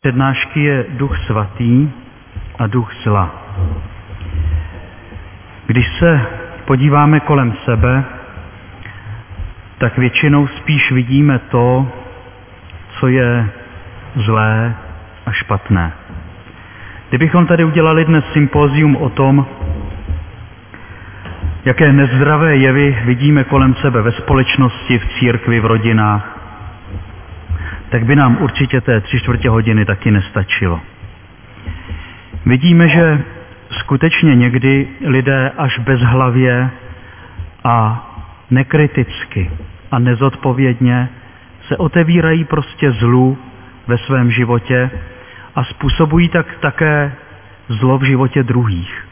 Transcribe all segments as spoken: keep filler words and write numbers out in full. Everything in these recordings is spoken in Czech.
Přednášky je Duch Svatý a Duch zla. Když se podíváme kolem sebe, tak většinou spíš vidíme to, co je zlé a špatné. Kdybychom tady udělali dnes sympózium o tom, jaké nezdravé jevy vidíme kolem sebe ve společnosti, v církvi, v rodinách, tak by nám určitě té tři čtvrtě hodiny taky nestačilo. Vidíme, že skutečně někdy lidé až bezhlavě a nekriticky a nezodpovědně se otevírají prostě zlu ve svém životě a způsobují tak také zlo v životě druhých.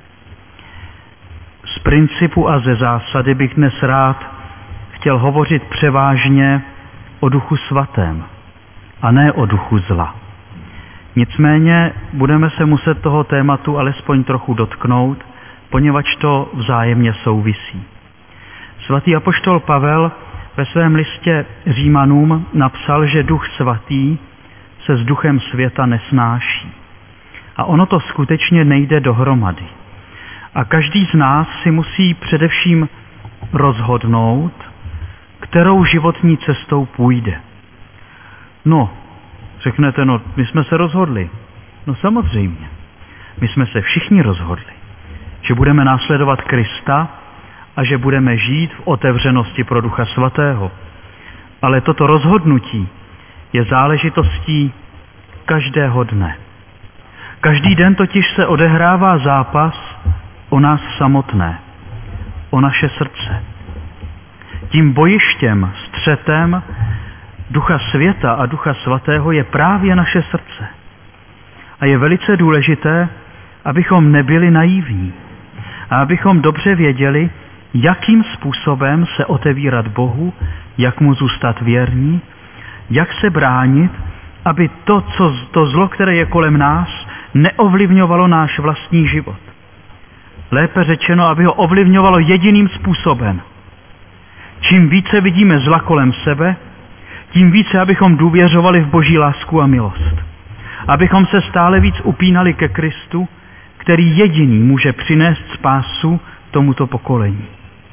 Z principu a ze zásady bych dnes rád chtěl hovořit převážně o Duchu Svatém a ne o duchu zla. Nicméně budeme se muset toho tématu alespoň trochu dotknout, poněvadž to vzájemně souvisí. Svatý apoštol Pavel ve svém listě Římanům napsal, že Duch Svatý se s duchem světa nesnáší. A ono to skutečně nejde dohromady. A každý z nás si musí především rozhodnout, kterou životní cestou půjde. No, řeknete, no, my jsme se rozhodli. No samozřejmě, my jsme se všichni rozhodli, že budeme následovat Krista a že budeme žít v otevřenosti pro Ducha Svatého. Ale toto rozhodnutí je záležitostí každého dne. Každý den totiž se odehrává zápas o nás samotné, o naše srdce. Tím bojištěm, střetem Ducha Světa a Ducha Svatého je právě naše srdce. A je velice důležité, abychom nebyli naivní a abychom dobře věděli, jakým způsobem se otevírat Bohu, jak mu zůstat věrní, jak se bránit, aby to, co, to zlo, které je kolem nás, neovlivňovalo náš vlastní život. Lépe řečeno, aby ho ovlivňovalo jediným způsobem. Čím více vidíme zla kolem sebe, tím více, abychom důvěřovali v Boží lásku a milost. Abychom se stále víc upínali ke Kristu, který jediný může přinést spásu tomuto pokolení.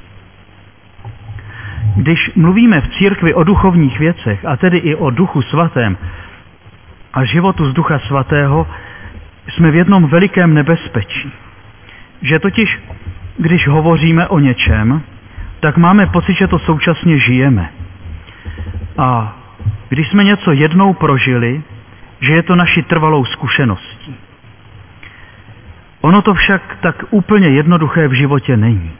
Když mluvíme v církvi o duchovních věcech, a tedy i o Duchu Svatém a životu z Ducha Svatého, jsme v jednom velikém nebezpečí. Že totiž, když hovoříme o něčem, tak máme pocit, že to současně žijeme. A když jsme něco jednou prožili, že je to naší trvalou zkušeností. Ono to však tak úplně jednoduché v životě není.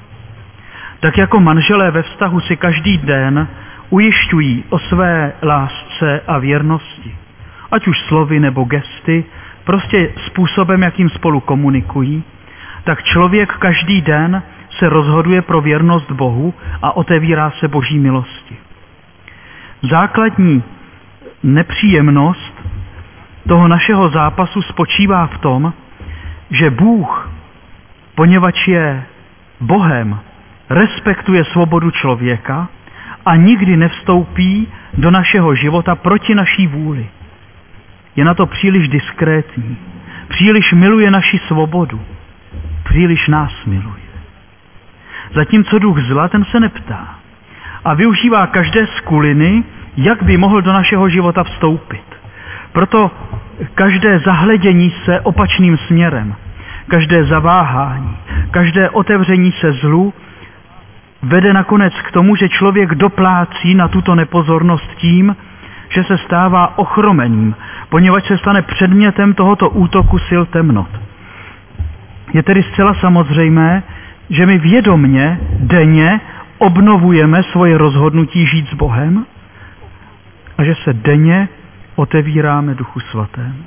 Tak jako manželé ve vztahu si každý den ujišťují o své lásce a věrnosti, ať už slovy nebo gesty, prostě způsobem, jakým spolu komunikují, tak člověk každý den se rozhoduje pro věrnost Bohu a otevírá se Boží milosti. Základní nepříjemnost toho našeho zápasu spočívá v tom, že Bůh, poněvadž je Bohem, respektuje svobodu člověka a nikdy nevstoupí do našeho života proti naší vůli. Je na to příliš diskrétní, příliš miluje naši svobodu, příliš nás miluje. Zatímco duch zla, ten se neptá a využívá každé skuliny, jak by mohl do našeho života vstoupit. Proto každé zahledění se opačným směrem, každé zaváhání, každé otevření se zlu vede nakonec k tomu, že člověk doplácí na tuto nepozornost tím, že se stává ochromeným, poněvadž se stane předmětem tohoto útoku sil temnot. Je tedy zcela samozřejmé, že my vědomně, denně obnovujeme svoje rozhodnutí žít s Bohem a že se denně otevíráme Duchu Svatému.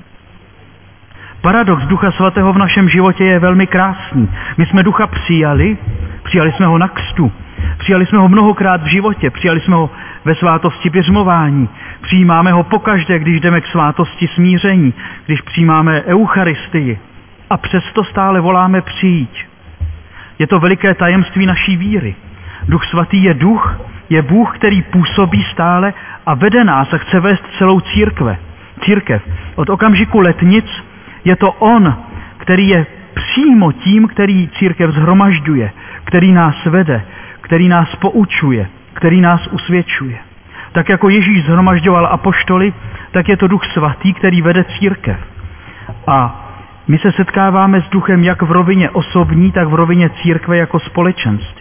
Paradox Ducha Svatého v našem životě je velmi krásný. My jsme Ducha přijali, přijali jsme ho na křtu, přijali jsme ho mnohokrát v životě, přijali jsme ho ve svátosti běžmování, přijímáme ho pokaždé, když jdeme k svátosti smíření, když přijímáme Eucharistii a přesto stále voláme přijď. Je to veliké tajemství naší víry. Duch Svatý je duch, je Bůh, který působí stále a vede nás a chce vést celou církve. církev. Od okamžiku letnic je to on, který je přímo tím, který církev shromažďuje, který nás vede, který nás poučuje, který nás usvědčuje. Tak jako Ježíš shromažďoval apoštoly, tak je to Duch Svatý, který vede církev. A my se setkáváme s Duchem jak v rovině osobní, tak v rovině církve jako společenství.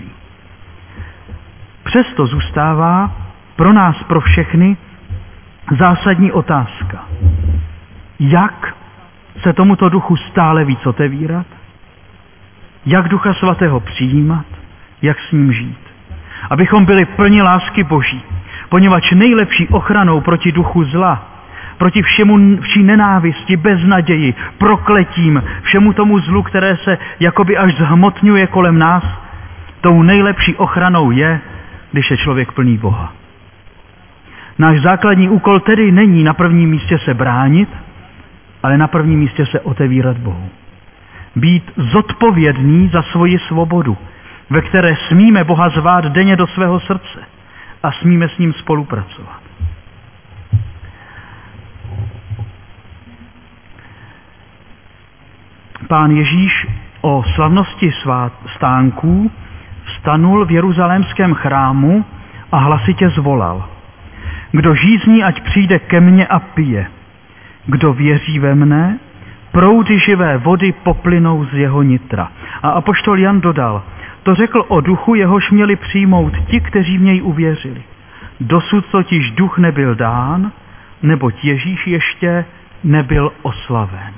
Přesto zůstává pro nás, pro všechny, zásadní otázka. Jak se tomuto duchu stále víc otevírat? Jak Ducha Svatého přijímat? Jak s ním žít? Abychom byli plni lásky Boží, poněvadž nejlepší ochranou proti duchu zla, proti všemu vší nenávisti, beznaději, prokletím, všemu tomu zlu, které se jakoby až zhmotňuje kolem nás, tou nejlepší ochranou je, když je člověk plný Boha. Náš základní úkol tedy není na prvním místě se bránit, ale na prvním místě se otevírat Bohu. Být zodpovědný za svoji svobodu, ve které smíme Boha zvát denně do svého srdce a smíme s ním spolupracovat. Pán Ježíš o slavnosti svát stánků vstanul v jeruzalémském chrámu a hlasitě zvolal: Kdo žízní, ať přijde ke mně a pije. Kdo věří ve mne, proudy živé vody poplynou z jeho nitra. A apoštol Jan dodal: To řekl o duchu, jehož měli přijmout ti, kteří v něj uvěřili. Dosud totiž duch nebyl dán, neboť Ježíš ještě nebyl oslaven.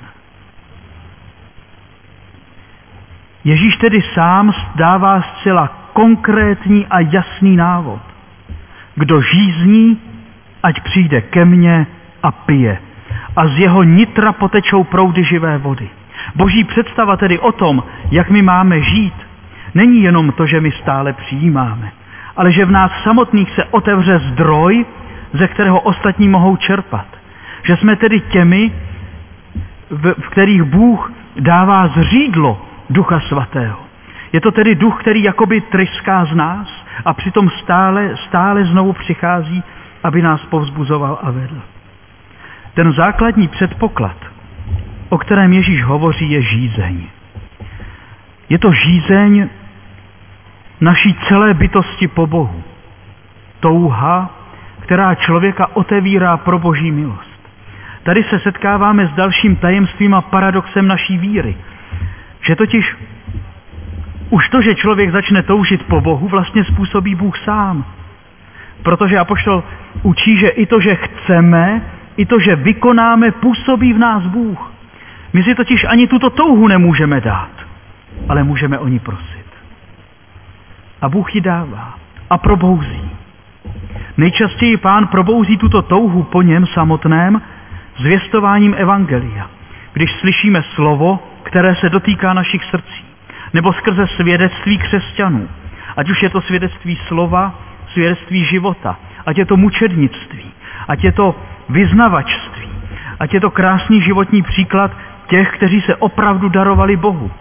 Ježíš tedy sám dává zcela konkrétní a jasný návod. Kdo žízní, ať přijde ke mně a pije. A z jeho nitra potečou proudy živé vody. Boží představa tedy o tom, jak my máme žít, není jenom to, že my stále přijímáme, ale že v nás samotných se otevře zdroj, ze kterého ostatní mohou čerpat. Že jsme tedy těmi, v, v kterých Bůh dává zřídlo Ducha Svatého. Je to tedy duch, který jakoby tryská z nás a přitom stále, stále znovu přichází, aby nás povzbuzoval a vedl. Ten základní předpoklad, o kterém Ježíš hovoří, je žízeň. Je to žízeň naší celé bytosti po Bohu. Touha, která člověka otevírá pro Boží milost. Tady se setkáváme s dalším tajemstvím a paradoxem naší víry. Že totiž už to, že člověk začne toužit po Bohu, vlastně způsobí Bůh sám. Protože apoštol učí, že i to, že chceme, i to, že vykonáme, působí v nás Bůh. My si totiž ani tuto touhu nemůžeme dát, ale můžeme o ní prosit. A Bůh ji dává a probouzí. Nejčastěji Pán probouzí tuto touhu po něm samotném zvěstováním evangelia. Když slyšíme slovo, které se dotýká našich srdcí, nebo skrze svědectví křesťanů, ať už je to svědectví slova, svědectví života, ať je to mučednictví, ať je to vyznavačství, ať je to krásný životní příklad těch, kteří se opravdu darovali Bohu.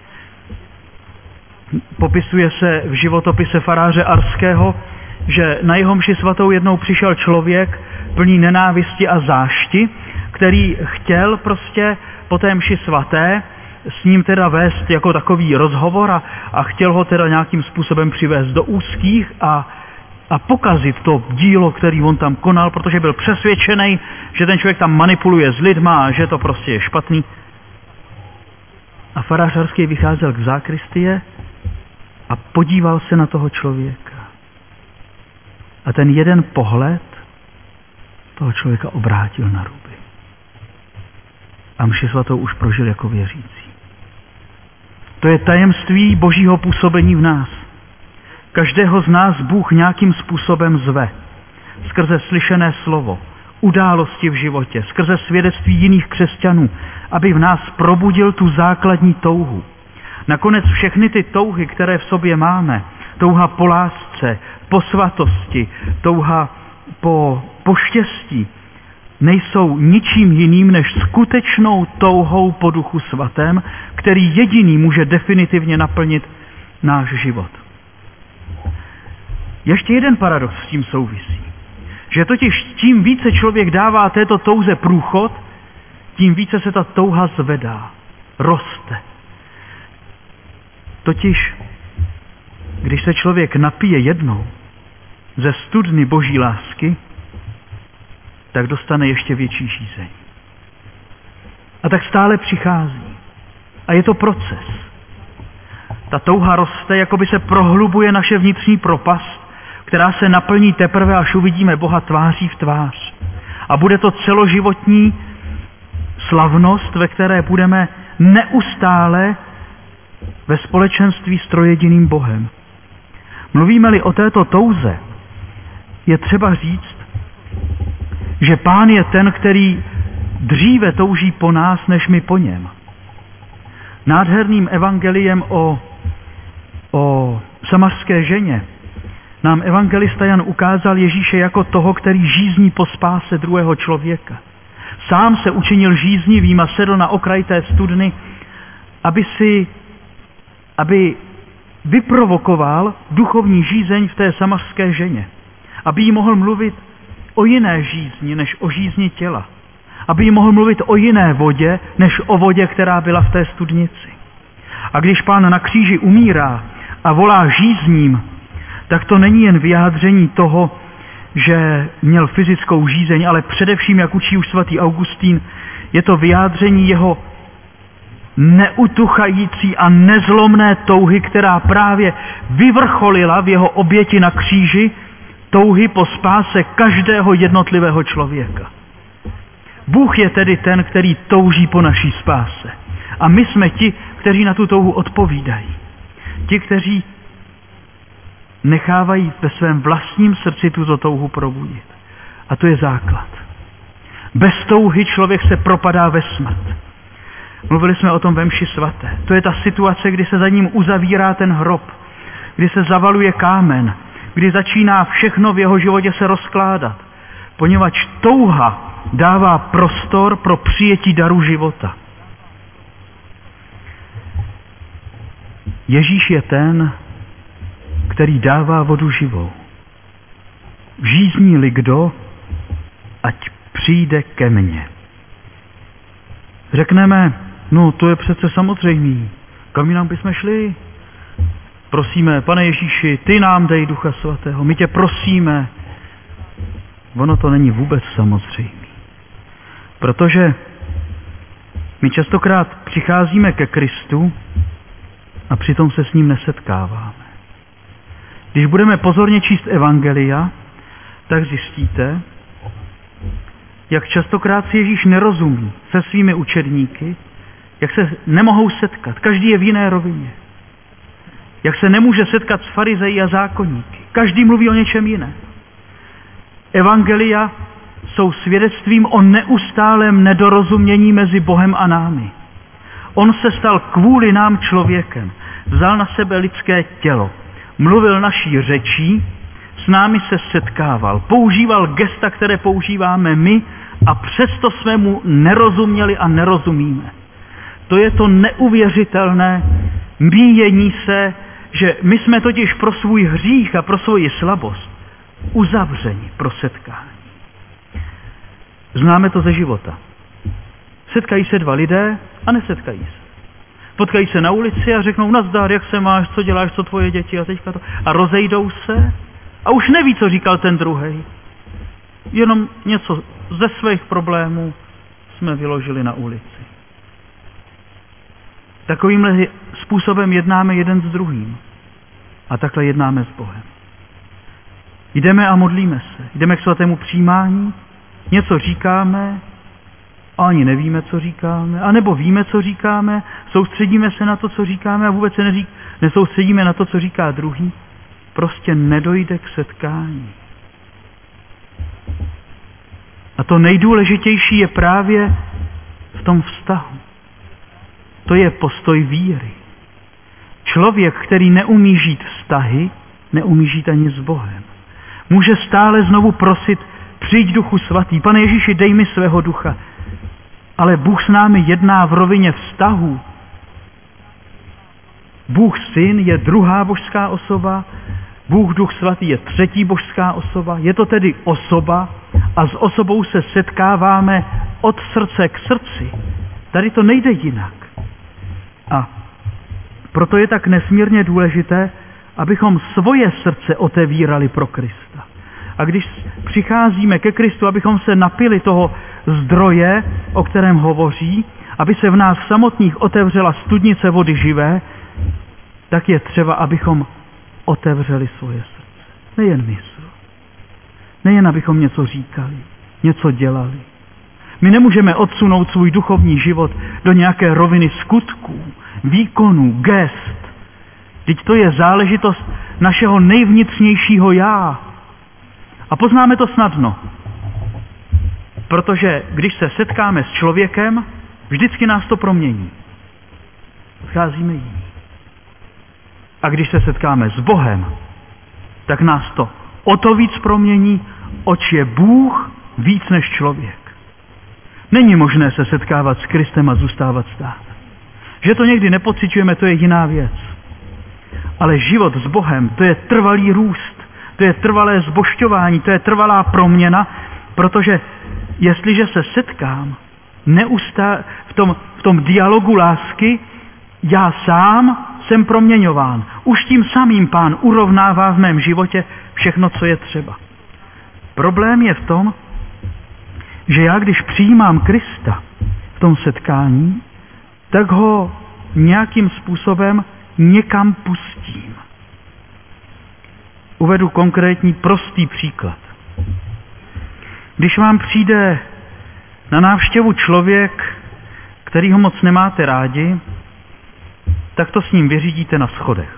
Popisuje se v životopise faráře Arského, že na jeho mši svatou jednou přišel člověk plný nenávisti a zášti, který chtěl prostě po té mši svaté s ním teda vést jako takový rozhovor a, a chtěl ho teda nějakým způsobem přivést do úzkých a, a pokazit to dílo, který on tam konal, protože byl přesvědčený, že ten člověk tam manipuluje s lidma a že to prostě je špatný. A farář Arský vycházel k zákristie a podíval se na toho člověka. A ten jeden pohled toho člověka obrátil na ruby. A mši svatou už prožil jako věřící. To je tajemství Božího působení v nás. Každého z nás Bůh nějakým způsobem zve. Skrze slyšené slovo, události v životě, skrze svědectví jiných křesťanů, aby v nás probudil tu základní touhu. Nakonec všechny ty touhy, které v sobě máme, touha po lásce, po svatosti, touha po, po štěstí, nejsou ničím jiným než skutečnou touhou po Duchu Svatém, který jediný může definitivně naplnit náš život. Ještě jeden paradox s tím souvisí. Že totiž tím více člověk dává této touze průchod, tím více se ta touha zvedá, roste. Totiž, když se člověk napije jednou ze studny boží lásky, tak dostane ještě větší žízeň. A tak stále přichází. A je to proces. Ta touha roste, jako by se prohlubuje naše vnitřní propast, která se naplní teprve, až uvidíme Boha tváří v tvář. A bude to celoživotní slavnost, ve které budeme neustále ve společenství s trojediným Bohem. Mluvíme-li o této touze, je třeba říct, že Pán je ten, který dříve touží po nás, než my po něm. Nádherným evangeliem o, o samařské ženě nám evangelista Jan ukázal Ježíše jako toho, který žízní po spáse druhého člověka. Sám se učinil žíznivým a sedl na okraj té studny, aby si, aby vyprovokoval duchovní žízeň v té samařské ženě. Aby jí mohl mluvit o jiné žízni, než o žízni těla. Aby jí mohl mluvit o jiné vodě, než o vodě, která byla v té studnici. A když Pán na kříži umírá a volá žízním, tak to není jen vyjádření toho, že měl fyzickou žízeň, ale především, jak učí už svatý Augustín, je to vyjádření jeho neutuchající a nezlomné touhy, která právě vyvrcholila v jeho oběti na kříži, touhy po spáse každého jednotlivého člověka. Bůh je tedy ten, který touží po naší spáse. A my jsme ti, kteří na tu touhu odpovídají. Ti, kteří nechávají ve svém vlastním srdci tuto touhu probudit. A to je základ. Bez touhy člověk se propadá ve smrt. Mluvili jsme o tom ve mši svaté. To je ta situace, kdy se za ním uzavírá ten hrob, kdy se zavaluje kámen, kdy začíná všechno v jeho životě se rozkládat, poněvadž touha dává prostor pro přijetí daru života. Ježíš je ten, který dává vodu živou. Žízní-li kdo, ať přijde ke mně. Řekneme, no to je přece samozřejmý. Kam jinam bychom šli? Prosíme, Pane Ježíši, ty nám dej Ducha Svatého, my tě prosíme. Ono to není vůbec samozřejmé. Protože my častokrát přicházíme ke Kristu a přitom se s ním nesetkáváme. Když budeme pozorně číst evangelia, tak zjistíte, jak častokrát si Ježíš nerozumí se svými učedníky, jak se nemohou setkat. Každý je v jiné rovině. Jak se nemůže setkat s farizeji a zákonníky. Každý mluví o něčem jiném. Evangelia jsou svědectvím o neustálém nedorozumění mezi Bohem a námi. On se stal kvůli nám člověkem. Vzal na sebe lidské tělo. Mluvil naší řečí, s námi se setkával. Používal gesta, které používáme my, a přesto jsme mu nerozuměli a nerozumíme. To je to neuvěřitelné míjení se, že my jsme totiž pro svůj hřích a pro svoji slabost uzavřeni pro setkání. Známe to ze života. Setkají se dva lidé a nesetkají se. Potkají se na ulici a řeknou nazdar, jak se máš, co děláš, co tvoje děti a teďka to. A rozejdou se a už neví, co říkal ten druhej. Jenom něco ze svých problémů jsme vyložili na ulici. Takovýmhle způsobem jednáme jeden s druhým. A takhle jednáme s Bohem. Jdeme a modlíme se. Jdeme k svatému přijímání, něco říkáme a ani nevíme, co říkáme. A nebo víme, co říkáme, soustředíme se na to, co říkáme a vůbec se neřík, nesoustředíme na to, co říká druhý. Prostě nedojde k setkání. A to nejdůležitější je právě v tom vztahu. To je postoj víry. Člověk, který neumí žít vztahy, neumí žít ani s Bohem. Může stále znovu prosit, přijď Duchu Svatý, Pane Ježíši, dej mi svého ducha. Ale Bůh s námi jedná v rovině vztahu. Bůh Syn je druhá božská osoba, Bůh Duch Svatý je třetí božská osoba, je to tedy osoba a s osobou se setkáváme od srdce k srdci. Tady to nejde jinak. A proto je tak nesmírně důležité, abychom svoje srdce otevírali pro Krista. A když přicházíme ke Kristu, abychom se napili toho zdroje, o kterém hovoří, aby se v nás samotných otevřela studnice vody živé, tak je třeba, abychom otevřeli svoje srdce. Nejen mysl. Nejen, abychom něco říkali, něco dělali. My nemůžeme odsunout svůj duchovní život do nějaké roviny skutků, výkonů, gest. Vždyť to je záležitost našeho nejvnitřnějšího já. A poznáme to snadno. Protože když se setkáme s člověkem, vždycky nás to promění. Scházíme jiní. A když se setkáme s Bohem, tak nás to o to víc promění, oč je Bůh víc než člověk. Není možné se setkávat s Kristem a zůstávat stát. Že to někdy nepociťujeme, to je jiná věc. Ale život s Bohem, to je trvalý růst, to je trvalé zbožťování, to je trvalá proměna, protože jestliže se setkám neustá, v, tom, v tom dialogu lásky, já sám jsem proměňován. Už tím samým Pán urovnává v mém životě všechno, co je třeba. Problém je v tom, že já, když přijímám Krista v tom setkání, tak ho nějakým způsobem někam pustím. Uvedu konkrétní prostý příklad. Když vám přijde na návštěvu člověk, který ho moc nemáte rádi, tak to s ním vyřídíte na schodech.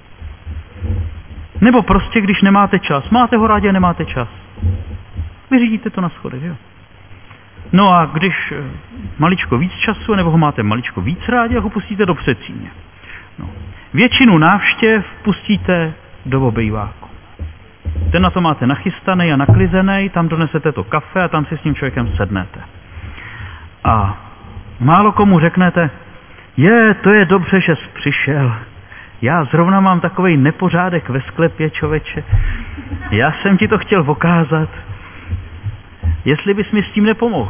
Nebo prostě, když nemáte čas. Máte ho rádi a nemáte čas. Vyřídíte to na schodech, jo? No a když maličko víc času, nebo ho máte maličko víc rádi, a ho pustíte do předsíně. No. Většinu návštěv pustíte do obejváku. Ten na to máte nachystaný a naklizený, tam donesete to kafe a tam si s tím člověkem sednete. A málo komu řeknete, je, to je dobře, že jsi přišel. Já zrovna mám takovej nepořádek ve sklepě, člověče. Já jsem ti to chtěl ukázat. Jestli bys mi s tím nepomohl.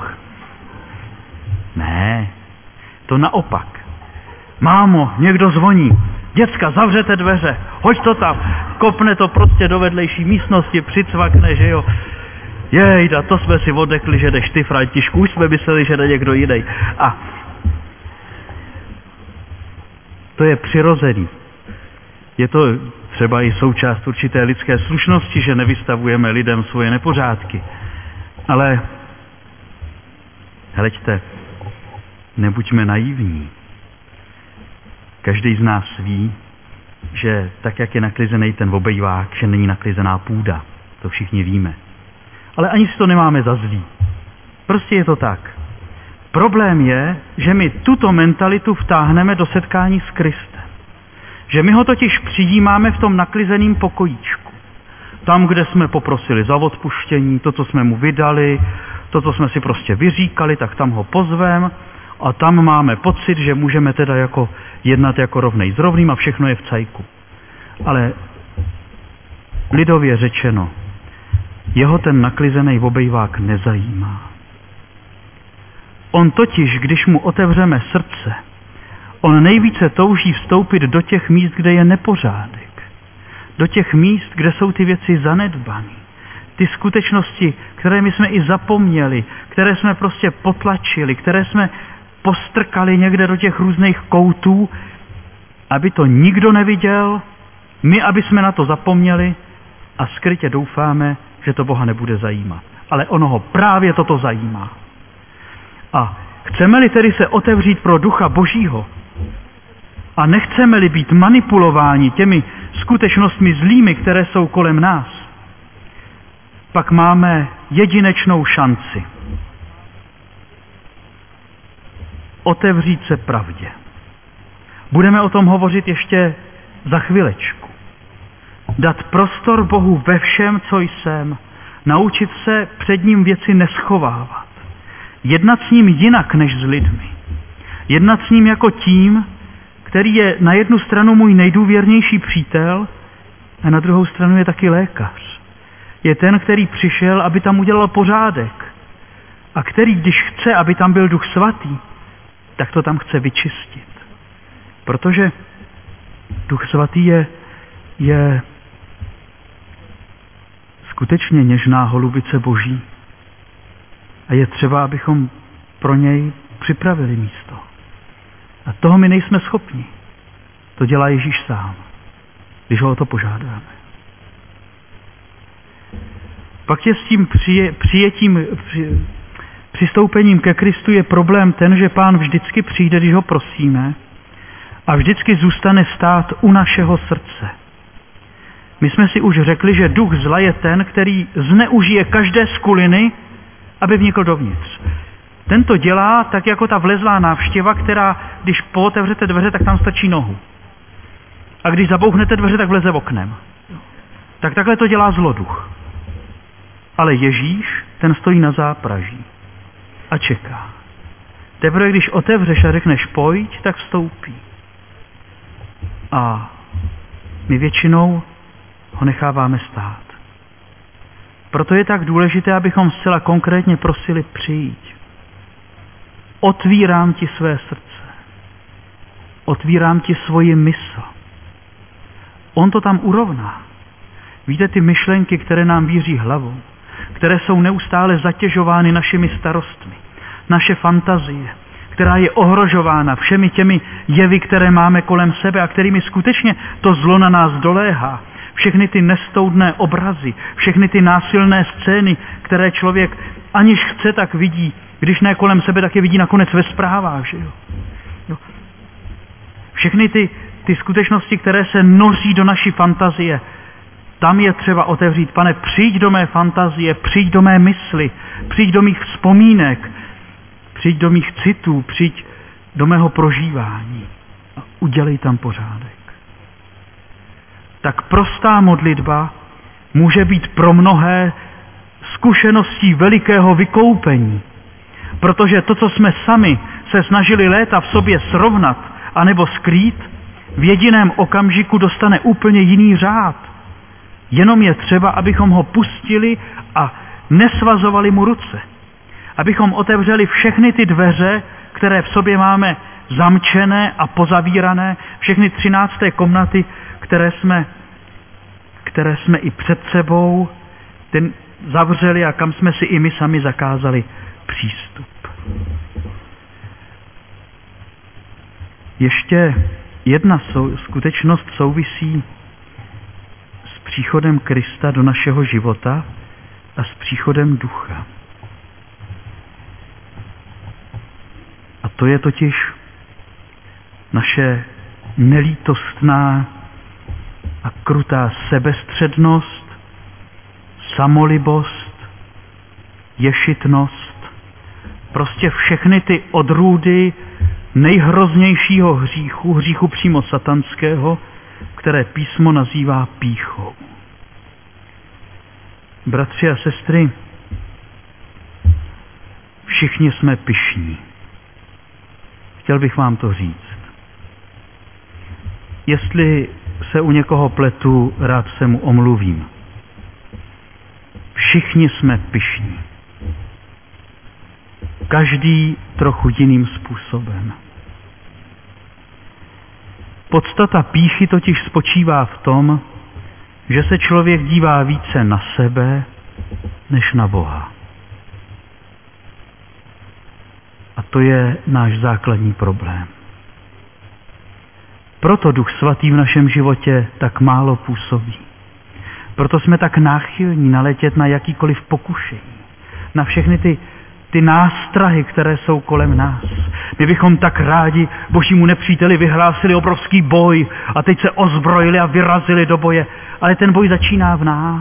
Ne, to naopak. Mámo, někdo zvoní. Děcka, zavřete dveře, hoď to tam. Kopne to prostě do vedlejší místnosti, přicvakne, že jo. Jejda, to jsme si odekli, že jdeš ty, Františku, už jsme mysleli, že jde někdo jiný. A to je přirozený. Je to třeba i součást určité lidské slušnosti, že nevystavujeme lidem svoje nepořádky. Ale hleďte, nebuďme naivní. Každý z nás ví, že tak, jak je naklizený ten obejvák, že není naklizená půda. To všichni víme. Ale ani si to nemáme za zlý. Prostě je to tak. Problém je, že my tuto mentalitu vtáhneme do setkání s Kristem. Že my ho totiž přijímáme v tom naklizeném pokojíčku. Tam, kde jsme poprosili za odpuštění, to, co jsme mu vydali, to, co jsme si prostě vyříkali, tak tam ho pozvem a tam máme pocit, že můžeme teda jako jednat jako rovnej s rovným a všechno je v cajku. Ale lidově řečeno, jeho ten naklizený obejvák nezajímá. On totiž, když mu otevřeme srdce, on nejvíce touží vstoupit do těch míst, kde je nepořádek. Do těch míst, kde jsou ty věci zanedbané. Ty skutečnosti, které my jsme i zapomněli, které jsme prostě potlačili, které jsme postrkali někde do těch různých koutů, aby to nikdo neviděl, my, aby jsme na to zapomněli a skrytě doufáme, že to Boha nebude zajímat. Ale ono ho právě toto zajímá. A chceme-li tedy se otevřít pro Ducha Božího a nechceme-li být manipulováni těmi skutečnostmi zlými, které jsou kolem nás, pak máme jedinečnou šanci otevřít se pravdě. Budeme o tom hovořit ještě za chvilečku. Dát prostor Bohu ve všem, co jsem, naučit se před ním věci neschovávat. Jednat s ním jinak než s lidmi. Jednat s ním jako tím, který je na jednu stranu můj nejdůvěrnější přítel A na druhou stranu je taky lékař. Je ten, který přišel, aby tam udělal pořádek. A který, když chce, aby tam byl Duch Svatý, tak to tam chce vyčistit. Protože Duch Svatý je, je skutečně něžná holubice Boží. A je třeba, abychom pro něj připravili místo. A toho my nejsme schopni. To dělá Ježíš sám, když ho o to požádáme. Pak je s tím přijetím, při, přistoupením ke Kristu je problém ten, že Pán vždycky přijde, když ho prosíme, a vždycky zůstane stát u našeho srdce. My jsme si už řekli, že duch zla je ten, který zneužije každé skuliny, aby vnikl dovnitř. Ten to dělá tak jako ta vlezlá návštěva, která, když pootevřete dveře, tak tam stačí nohu. A když zabouchnete dveře, tak vleze oknem. Tak takhle to dělá zloduch. Ale Ježíš, ten stojí na zápraží a čeká. Teprve když otevřeš a řekneš pojď, tak vstoupí. A my většinou ho necháváme stát. Proto je tak důležité, abychom zcela konkrétně prosili přijít. Otvírám ti své srdce. Otvírám ti svoji mysl. On to tam urovná. Víte, ty myšlenky, které nám víří hlavou, které jsou neustále zatěžovány našimi starostmi, naše fantazie, která je ohrožována všemi těmi jevy, které máme kolem sebe a kterými skutečně to zlo na nás doléhá. Všechny ty nestoudné obrazy, všechny ty násilné scény, které člověk aniž chce, tak vidí, když ne kolem sebe, tak je vidí nakonec ve zprávách. Že jo? Jo. Všechny ty, ty skutečnosti, které se noří do naší fantazie, tam je třeba otevřít, Pane, přijď do mé fantazie, přijď do mé mysli, přijď do mých vzpomínek, přijď do mých citů, přijď do mého prožívání a udělej tam pořádek. Tak prostá modlitba může být pro mnohé zkušeností velikého vykoupení, protože to, co jsme sami se snažili léta v sobě srovnat anebo skrýt, v jediném okamžiku dostane úplně jiný řád. Jenom je třeba, abychom ho pustili a nesvazovali mu ruce. Abychom otevřeli všechny ty dveře, které v sobě máme zamčené a pozavírané, všechny třinácté komnaty, které jsme, které jsme i před sebou ten zavřeli a kam jsme si i my sami zakázali přístup. Ještě jedna sou, skutečnost souvisí s příchodem Krista do našeho života a s příchodem Ducha. A to je totiž naše nelítostná a krutá sebestřednost, samolibost, ješitnost, prostě všechny ty odrůdy nejhroznějšího hříchu, hříchu přímo satanského, které písmo nazývá pýchou. Bratři a sestry, všichni jsme pyšní. Chtěl bych vám to říct. Jestli se u někoho pletu, rád se mu omluvím. Všichni jsme pyšní. Každý trochu jiným způsobem. Podstata pýchy totiž spočívá v tom, že se člověk dívá více na sebe, než na Boha. A to je náš základní problém. Proto Duch Svatý v našem životě tak málo působí. Proto jsme tak náchylní naletět na jakýkoliv pokušení, na všechny ty, ty nástrahy, které jsou kolem nás. My bychom tak rádi božímu nepříteli vyhlásili obrovský boj a teď se ozbrojili a vyrazili do boje. Ale ten boj začíná v nás.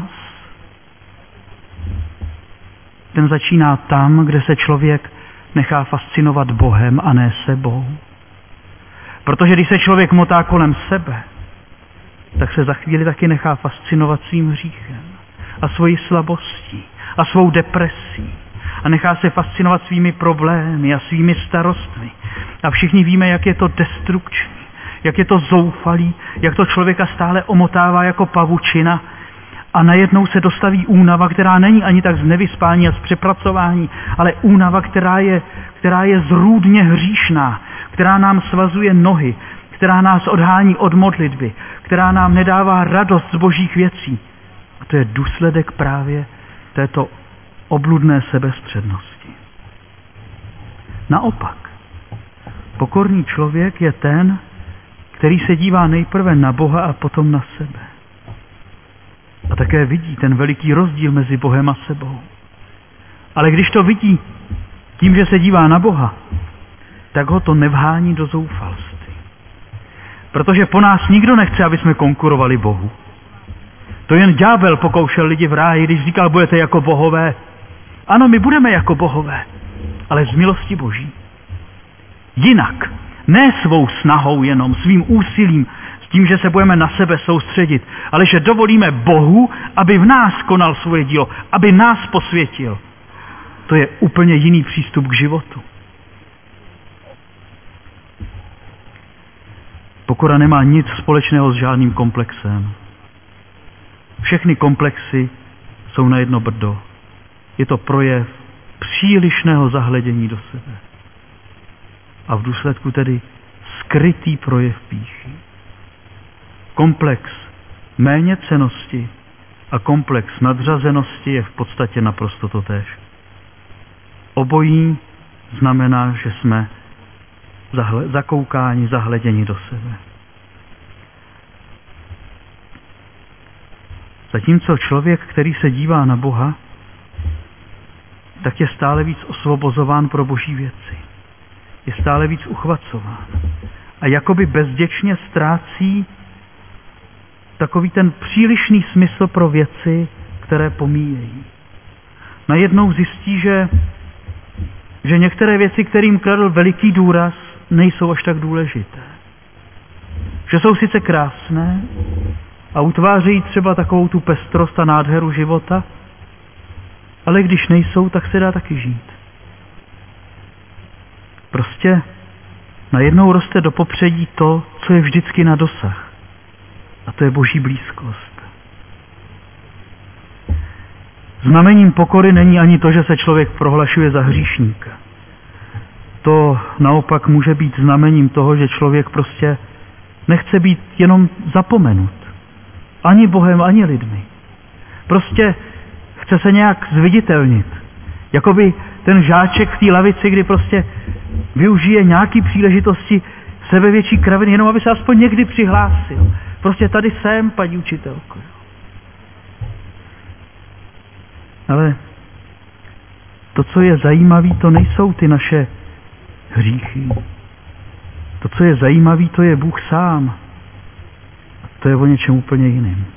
Ten začíná tam, kde se člověk nechá fascinovat Bohem a ne sebou. Protože když se člověk motá kolem sebe, tak se za chvíli taky nechá fascinovat svým hříchem a svojí slabostí a svou depresí a nechá se fascinovat svými problémy a svými starostmi. A všichni víme, jak je to destrukční, jak je to zoufalý, jak to člověka stále omotává jako pavučina a najednou se dostaví únava, která není ani tak z nevyspání a z přepracování, ale únava, která je, která je zrůdně hříšná, která nám svazuje nohy, která nás odhání od modlitby, která nám nedává radost z božích věcí. A to je důsledek právě této obludné sebestřednosti. Naopak, pokorný člověk je ten, který se dívá nejprve na Boha a potom na sebe. A také vidí ten veliký rozdíl mezi Bohem a sebou. Ale když to vidí tím, že se dívá na Boha, tak ho to nevhání do zoufalství. Protože po nás nikdo nechce, aby jsme konkurovali Bohu. To jen ďábel pokoušel lidi v ráji, když říkal, budete jako bohové. Ano, my budeme jako bohové, ale z milosti Boží. Jinak, ne svou snahou jenom, svým úsilím, s tím, že se budeme na sebe soustředit, ale že dovolíme Bohu, aby v nás konal svoje dílo, aby nás posvětil. To je úplně jiný přístup k životu. Pokora nemá nic společného s žádným komplexem. Všechny komplexy jsou na jedno brdo. Je to projev přílišného zahledění do sebe. A v důsledku tedy skrytý projev pýchy. Komplex méněcennosti a komplex nadřazenosti je v podstatě naprosto totéž. Obojí znamená, že jsme zahle- zakoukáni, zahleděni do sebe. Zatímco člověk, který se dívá na Boha, tak je stále víc osvobozován pro boží věci. Je stále víc uchvacován. A jakoby bezděčně ztrácí takový ten přílišný smysl pro věci, které pomíjejí. Najednou zjistí, že, že některé věci, kterým kladl veliký důraz, nejsou až tak důležité. Že jsou sice krásné a utvářejí třeba takovou tu pestrost a nádheru života, ale když nejsou, tak se dá taky žít. Prostě najednou roste do popředí to, co je vždycky na dosah. A to je boží blízkost. Znamením pokory není ani to, že se člověk prohlašuje za hříšníka. To naopak může být znamením toho, že člověk prostě nechce být jenom zapomenut. Ani Bohem, ani lidmi. Prostě chce se nějak zviditelnit. Jakoby ten žáček v té lavici, kdy prostě využije nějaký příležitosti sebevětší kraviny, jenom aby se aspoň někdy přihlásil. Prostě tady jsem, paní učitelko. Ale to, co je zajímavé, to nejsou ty naše hříchy. To, co je zajímavé, to je Bůh sám. To je o něčem úplně jiným.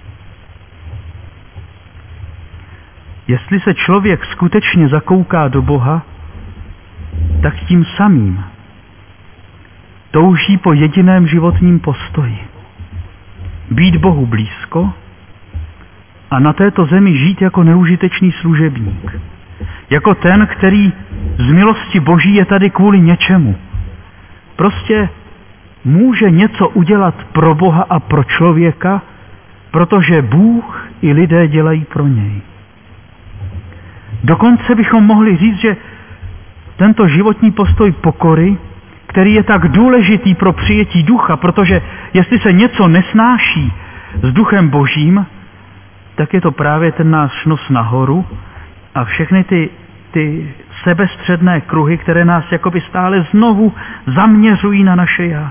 Jestli se člověk skutečně zakouká do Boha, tak tím samým touží po jediném životním postoji. Být Bohu blízko a na této zemi žít jako neužitečný služebník. Jako ten, který z milosti Boží je tady kvůli něčemu. Prostě může něco udělat pro Boha a pro člověka, protože Bůh i lidé dělají pro něj. Dokonce bychom mohli říct, že tento životní postoj pokory, který je tak důležitý pro přijetí ducha, protože jestli se něco nesnáší s duchem Božím, tak je to právě ten náš nos nahoru a všechny ty, ty sebestředné kruhy, které nás jakoby stále znovu zaměřují na naše já.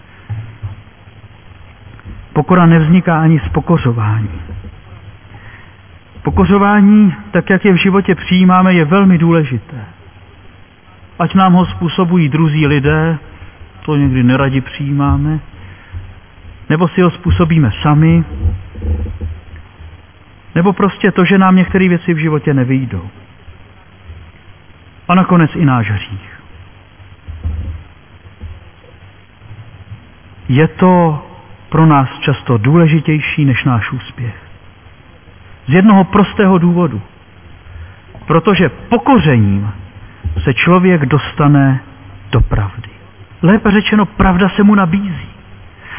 Pokora nevzniká ani z pokořování. Pokořování, tak jak je v životě přijímáme, je velmi důležité. Ať nám ho způsobují druzí lidé, to někdy neradi přijímáme, nebo si ho způsobíme sami, nebo prostě to, že nám některé věci v životě nevyjdou. A nakonec i náš hřích. Je to pro nás často důležitější než náš úspěch. Z jednoho prostého důvodu. Protože pokořením se člověk dostane do pravdy. Lépe řečeno, pravda se mu nabízí.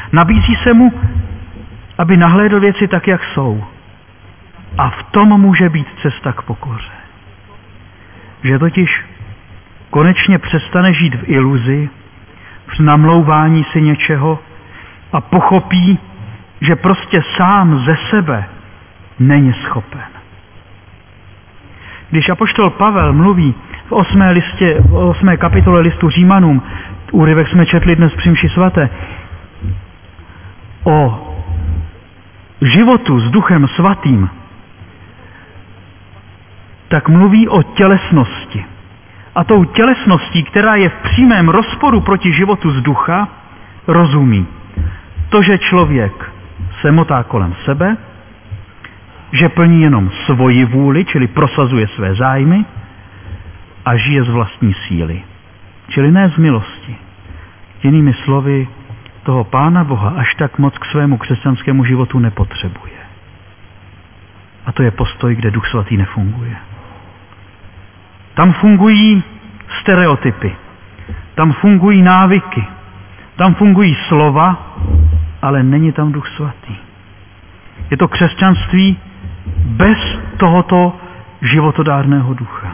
Nabízí se mu, aby nahlédl věci tak, jak jsou. A v tom může být cesta k pokoře. Že totiž konečně přestane žít v iluzi, v namlouvání si něčeho a pochopí, že prostě sám ze sebe není schopen. Když apoštol Pavel mluví v osmé, listě, v osmé kapitole listu Římanům, úryvek jsme četli dnes při mši svaté, o životu s Duchem Svatým, tak mluví o tělesnosti. A tou tělesností, která je v přímém rozporu proti životu z ducha, rozumí to, že člověk se motá kolem sebe, že plní jenom svoji vůli, čili prosazuje své zájmy a žije z vlastní síly, čili ne z milosti. Jinými slovy, toho Pána Boha až tak moc k svému křesťanskému životu nepotřebuje. A to je postoj, kde Duch Svatý nefunguje. Tam fungují stereotypy, tam fungují návyky, tam fungují slova, ale není tam Duch Svatý. Je to křesťanství bez tohoto životodárného ducha.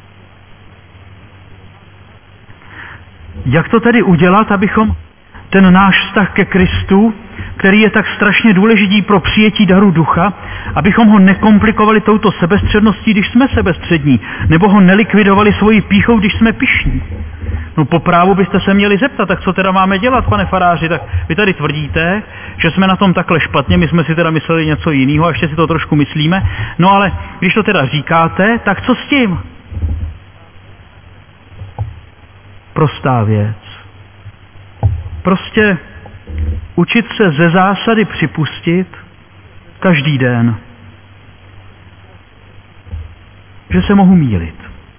Jak to tedy udělat, abychom ten náš vztah ke Kristu, který je tak strašně důležitý pro přijetí daru ducha, abychom ho nekomplikovali touto sebestředností, když jsme sebestřední, nebo ho nelikvidovali svojí pýchou, když jsme pyšní. No po právu byste se měli zeptat, tak co teda máme dělat, pane faráři, tak vy tady tvrdíte, že jsme na tom takhle špatně, my jsme si teda mysleli něco jiného a ještě si to trošku myslíme, no ale když to teda říkáte, tak co s tím? Prostá věc. Prostě učit se ze zásady připustit každý den, že se mohu mýlit.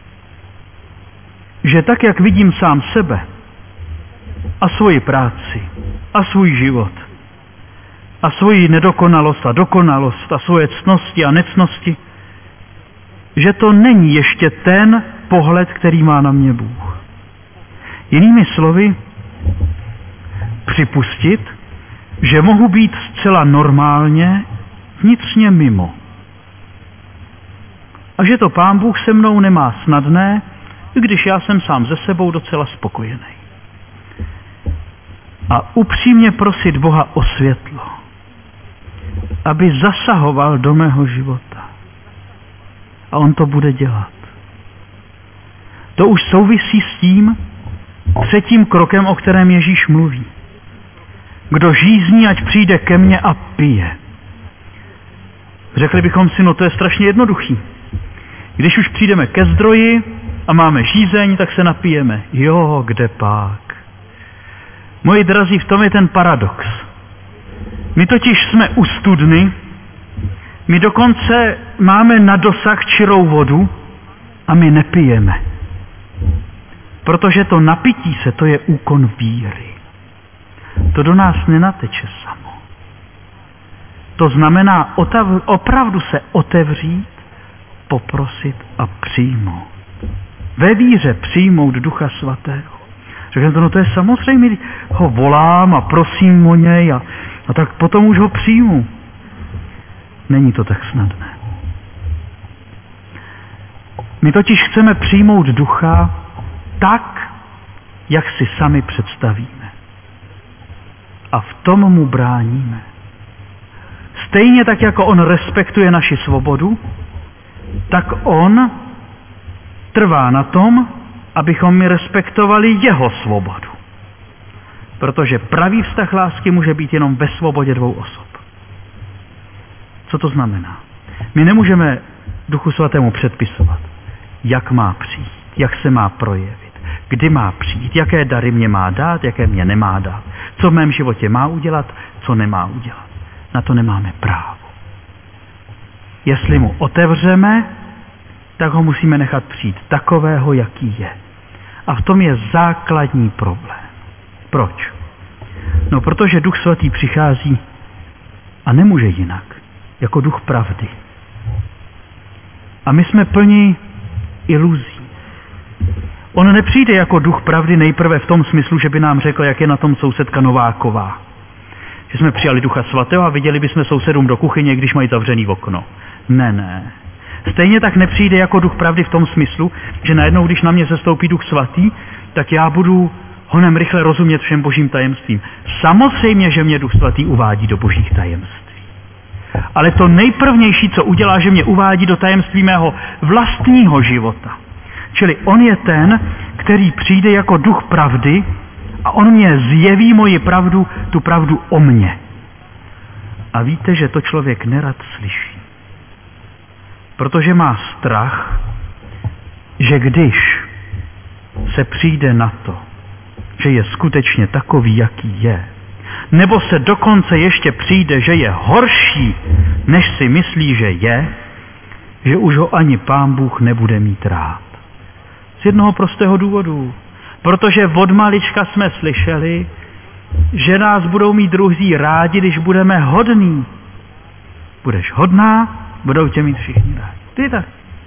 Že tak, jak vidím sám sebe a svoji práci a svůj život a svoji nedokonalost a dokonalost a svoje ctnosti a nectnosti, že to není ještě ten pohled, který má na mě Bůh. Jinými slovy, připustit, že mohu být zcela normálně vnitřně mimo. A že to Pán Bůh se mnou nemá snadné, i když já jsem sám ze sebou docela spokojený. A upřímně prosit Boha o světlo, aby zasahoval do mého života. A on to bude dělat. To už souvisí s tím třetím krokem, o kterém Ježíš mluví. Kdo žízní, ať přijde ke mně a pije. Řekli bychom si, no to je strašně jednoduchý. Když už přijdeme ke zdroji a máme žízeň, tak se napijeme. Jo, kde pak? Moji drazí, v tom je ten paradox. My totiž jsme u studny, my dokonce máme na dosah čirou vodu a my nepijeme. Protože to napití se, to je úkon víry. To do nás nenateče samo. To znamená otav, opravdu se otevřít, poprosit a přijmout. Ve víře přijmout Ducha Svatého. Řeknete, no to je samozřejmě, ho volám a prosím o něj a, a tak potom už ho přijmu. Není to tak snadné. My totiž chceme přijmout Ducha tak, jak si sami představíme. A v tom mu bráníme. Stejně tak, jako on respektuje naši svobodu, tak on trvá na tom, abychom my respektovali jeho svobodu. Protože pravý vztah lásky může být jenom ve svobodě dvou osob. Co to znamená? My nemůžeme Duchu Svatému předpisovat, jak má přijít, jak se má projevit, kdy má přijít, jaké dary mě má dát, jaké mě nemá dát, co v mém životě má udělat, co nemá udělat. Na to nemáme právo. Jestli mu otevřeme, tak ho musíme nechat přijít takového, jaký je. A v tom je základní problém. Proč? No, protože Duch Svatý přichází a nemůže jinak, jako duch pravdy. A my jsme plní iluzí. On nepřijde jako duch pravdy nejprve v tom smyslu, že by nám řekl, jak je na tom sousedka Nováková. že jsme přijali Ducha Svatého a viděli bychom sousedům do kuchyně, když mají zavřený okno. Ne, ne. Stejně tak nepřijde jako Duch pravdy v tom smyslu, že najednou, když na mě sestoupí Duch Svatý, tak já budu honem rychle rozumět všem božím tajemstvím. Samozřejmě, že mě Duch Svatý uvádí do božích tajemství. Ale to nejprvnější, co udělá, že mě uvádí do tajemství mého vlastního života. Čili on je ten, který přijde jako Duch pravdy a on mě zjeví moji pravdu, tu pravdu o mně. A víte, že to člověk nerad slyší. Protože má strach, že když se přijde na to, že je skutečně takový, jaký je, nebo se dokonce ještě přijde, že je horší, než si myslí, že je, že už ho ani Pán Bůh nebude mít rád. Z jednoho prostého důvodu. Protože od malička jsme slyšeli, že nás budou mít druzí rádi, když budeme hodní. Budeš hodná, budou tě mít všichni rádi. Ty tak.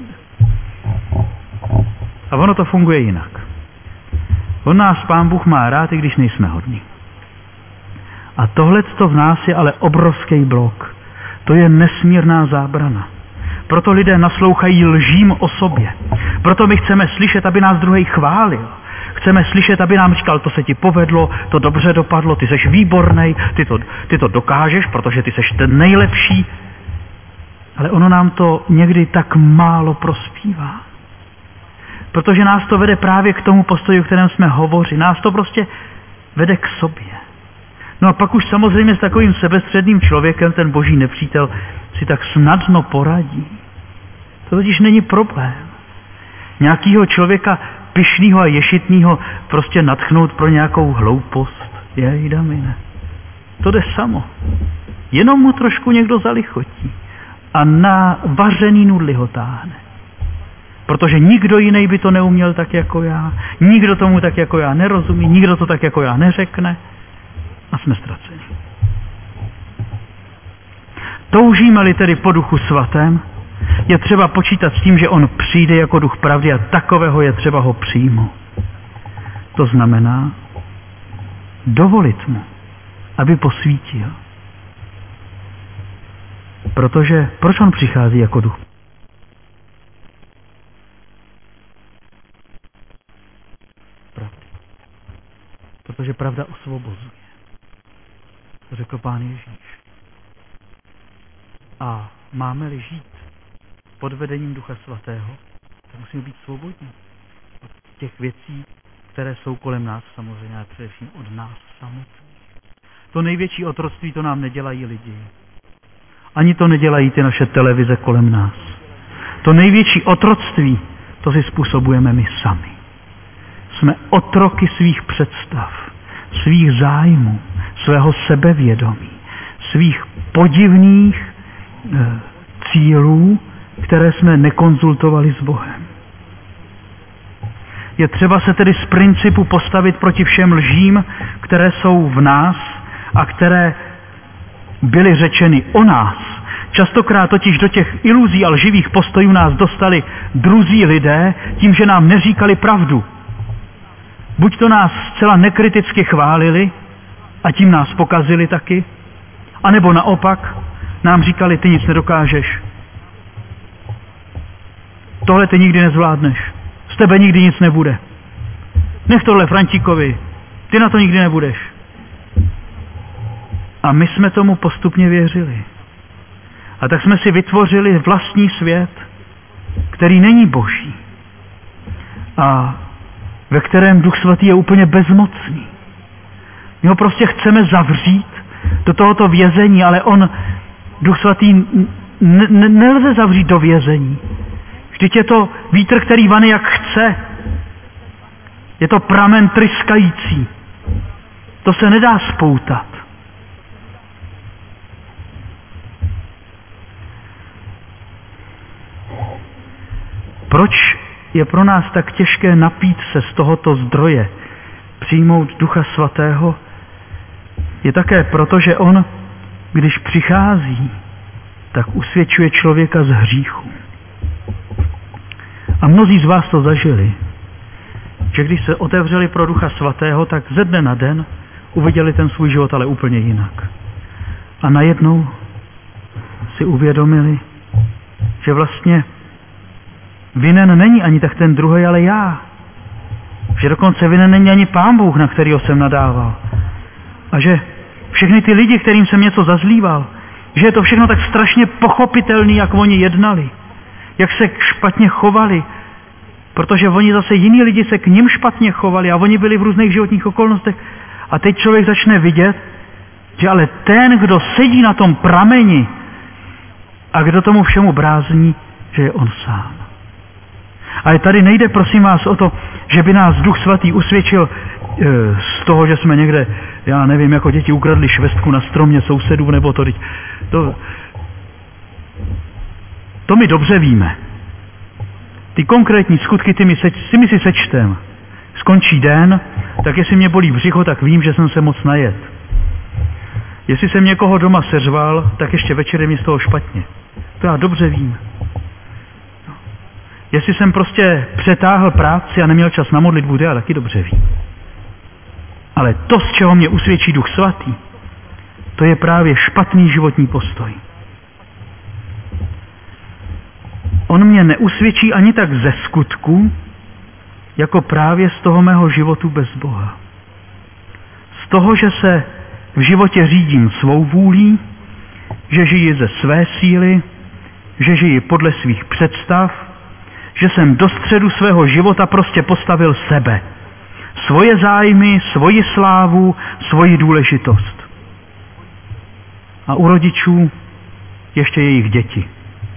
A ono to funguje jinak. On nás Pán Bůh má rád, i když nejsme hodní. A tohleto v nás je ale obrovský blok. To je nesmírná zábrana. Proto lidé naslouchají lžím o sobě. Proto my chceme slyšet, aby nás druhý chválil. Chceme slyšet, aby nám říkal, to se ti povedlo, to dobře dopadlo, ty seš výbornej, ty to, ty to dokážeš, protože ty seš ten nejlepší. Ale ono nám to někdy tak málo prospívá. Protože nás to vede právě k tomu postoji, o kterém jsme hovořili. Nás to prostě vede k sobě. No a pak už samozřejmě s takovým sebestředným člověkem ten boží nepřítel si tak snadno poradí. To totiž není problém. Nějakýho člověka pyšnýho a ješitnýho prostě natchnout pro nějakou hloupost. Jej, damine. To jde samo. Jenom mu trošku někdo zalichotí. A na vařený nudli ho táhne. Protože nikdo jiný by to neuměl tak jako já. Nikdo tomu tak jako já nerozumí. Nikdo to tak jako já neřekne. A jsme ztraceni. Toužíme-li tedy po Duchu Svatém, je třeba počítat s tím, že on přijde jako Duch pravdy a takového je třeba ho přijmout. To znamená dovolit mu, aby posvítil. Protože proč on přichází jako Duch? Pravdy. Protože pravda osvobozuje. To řekl Pán Ježíš. A máme-li žít pod vedením Ducha Svatého, tak musíme být svobodní od těch věcí, které jsou kolem nás samozřejmě, a především od nás samotných. To největší otroctví to nám nedělají lidi. Ani to nedělají ty naše televize kolem nás. To největší otroctví, to si způsobujeme my sami. Jsme otroky svých představ, svých zájmů, svého sebevědomí, svých podivných e, cílů, které jsme nekonzultovali s Bohem. Je třeba se tedy z principu postavit proti všem lžím, které jsou v nás a které byly řečeny o nás. Častokrát totiž do těch iluzí a lživých postojů nás dostali druzí lidé tím, že nám neříkali pravdu. Buď to nás zcela nekriticky chválili a tím nás pokazili taky, anebo naopak nám říkali, ty nic nedokážeš. Tohle ty nikdy nezvládneš. Z tebe nikdy nic nebude. Nech tohle Frantíkovi, ty na to nikdy nebudeš. A my jsme tomu postupně věřili. A tak jsme si vytvořili vlastní svět, který není boží. A ve kterém Duch Svatý je úplně bezmocný. My ho prostě chceme zavřít do tohoto vězení, ale on, Duch Svatý, n- n- nelze zavřít do vězení. Vždyť je to vítr, který vane jak chce. Je to pramen tryskající. To se nedá spoutat. Proč je pro nás tak těžké napít se z tohoto zdroje, přijmout Ducha Svatého? Je také proto, že on, když přichází, tak usvědčuje člověka z hříchu. A mnozí z vás to zažili, že když se otevřeli pro Ducha Svatého, tak ze dne na den uviděli ten svůj život ale úplně jinak. A najednou si uvědomili, že vlastně vinen není ani tak ten druhý, ale já. Že dokonce vinen není ani Pán Bůh, na kterýho jsem nadával. A že všechny ty lidi, kterým jsem něco zazlíval, že je to všechno tak strašně pochopitelný, jak oni jednali, jak se špatně chovali, protože oni zase jiní lidi se k nim špatně chovali a oni byli v různých životních okolnostech. A teď člověk začne vidět, že ale ten, kdo sedí na tom prameni a kdo tomu všemu brázní, že je on sám. Ale tady nejde, prosím vás, o to, že by nás Duch Svatý usvědčil e, z toho, že jsme někde, já nevím, jako děti ukradli švestku na stromě sousedů, nebo to, to, to my dobře víme. Ty konkrétní skutky, ty my, seč, ty my si sečtem. Skončí den, tak jestli mě bolí břicho, tak vím, že jsem se moc najet. Jestli jsem někoho doma seřval, tak ještě večer je mi z toho špatně. To já dobře vím. Jestli jsem prostě přetáhl práci a neměl čas na modlitbu, to já taky dobře vím. Ale to, z čeho mě usvědčí Duch Svatý, to je právě špatný životní postoj. On mě neusvědčí ani tak ze skutku, jako právě z toho mého životu bez Boha. Z toho, že se v životě řídím svou vůlí, že žiji ze své síly, že žiji podle svých představ, že jsem do středu svého života prostě postavil sebe. Svoje zájmy, svoji slávu, svoji důležitost. A u rodičů ještě jejich děti.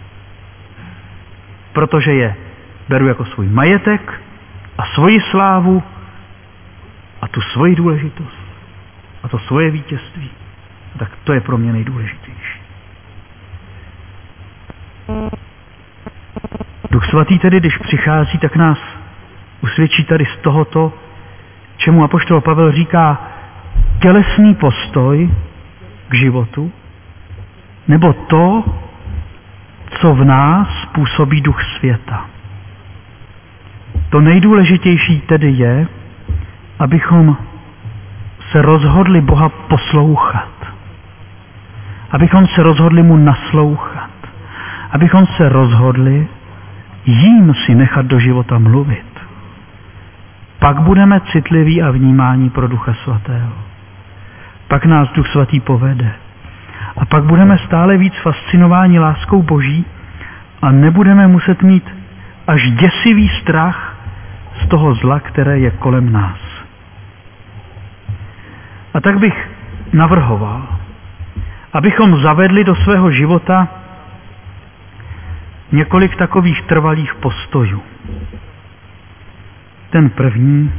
Protože je beru jako svůj majetek a svoji slávu a tu svoji důležitost a to svoje vítězství. A tak to je pro mě nejdůležitější. Duch Svatý tedy, když přichází, tak nás usvědčí tady z tohoto, čemu apoštol Pavel říká tělesný postoj k životu, nebo to, co v nás působí duch světa. To nejdůležitější tedy je, abychom se rozhodli Boha poslouchat. Abychom se rozhodli mu naslouchat. Abychom se rozhodli jím si nechat do života mluvit. Pak budeme citliví a vnímání pro Ducha Svatého. Pak nás Duch Svatý povede. A pak budeme stále víc fascinováni láskou Boží a nebudeme muset mít až děsivý strach z toho zla, které je kolem nás. A tak bych navrhoval, abychom zavedli do svého života několik takových trvalých postojů. Ten první,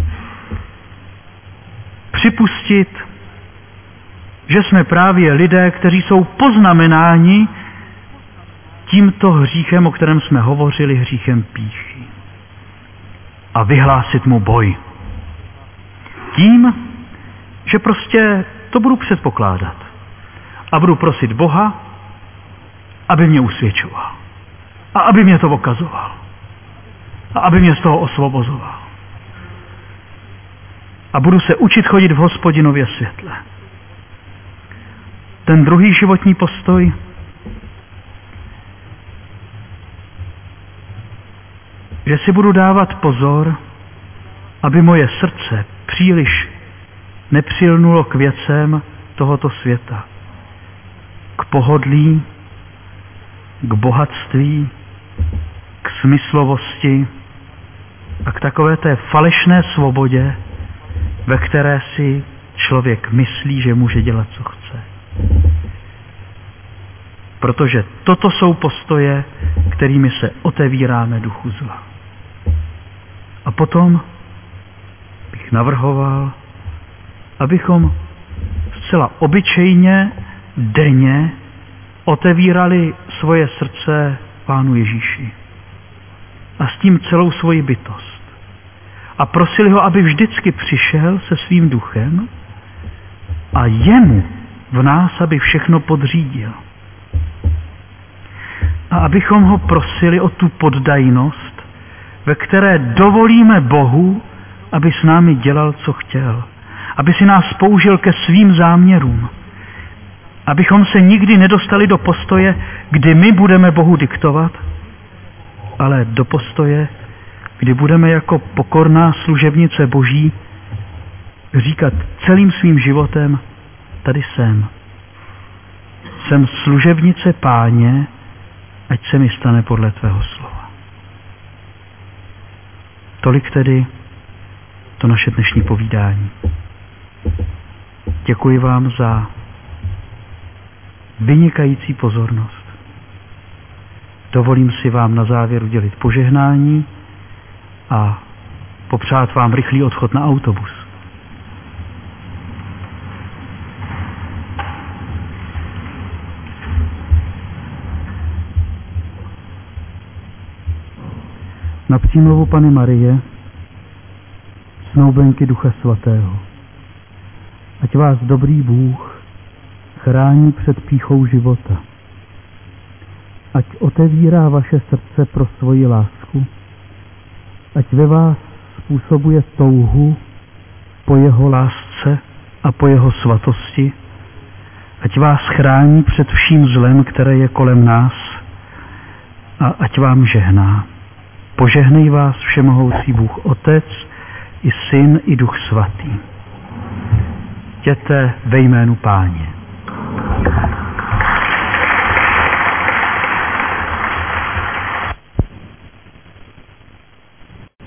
připustit, že jsme právě lidé, kteří jsou poznamenáni tímto hříchem, o kterém jsme hovořili, hříchem pýchy. A vyhlásit mu boj. Tím, že prostě to budu předpokládat. A budu prosit Boha, aby mě usvědčoval. A aby mě to okazoval. A aby mě z toho osvobozoval. A budu se učit chodit v Hospodinově světle. Ten druhý životní postoj, že si budu dávat pozor, aby moje srdce příliš nepřilnulo k věcem tohoto světa. K pohodlí, k bohatství, k smyslovosti a k takové té falešné svobodě, ve které si člověk myslí, že může dělat, co chce. Protože toto jsou postoje, kterými se otevíráme duchu zla. A potom bych navrhoval, abychom zcela obyčejně, denně otevírali svoje srdce Pánu Ježíši. A s tím celou svoji bytost. A prosili ho, aby vždycky přišel se svým duchem a jemu v nás, aby všechno podřídil. A abychom ho prosili o tu poddajnost, ve které dovolíme Bohu, aby s námi dělal, co chtěl. Aby si nás použil ke svým záměrům. Abychom se nikdy nedostali do postoje, kdy my budeme Bohu diktovat, ale do postoje, kdy budeme jako pokorná služebnice Boží říkat celým svým životem, tady jsem. Jsem služebnice Páně, ať se mi stane podle tvého slova. Tolik tedy to naše dnešní povídání. Děkuji vám za vynikající pozornost. Dovolím si vám na závěr udělit požehnání a popřát vám rychlý odchod na autobus. Na přímluvu Panny Marie, snoubenky Ducha Svatého, ať vás dobrý Bůh chrání před pýchou života, ať otevírá vaše srdce pro svoji lásku, ať ve vás způsobuje touhu po jeho lásce a po jeho svatosti, ať vás chrání před vším zlem, které je kolem nás, a ať vám žehná. Požehnej vás všemohoucí Bůh Otec, i Syn, i Duch Svatý. Jděte ve jménu Páně.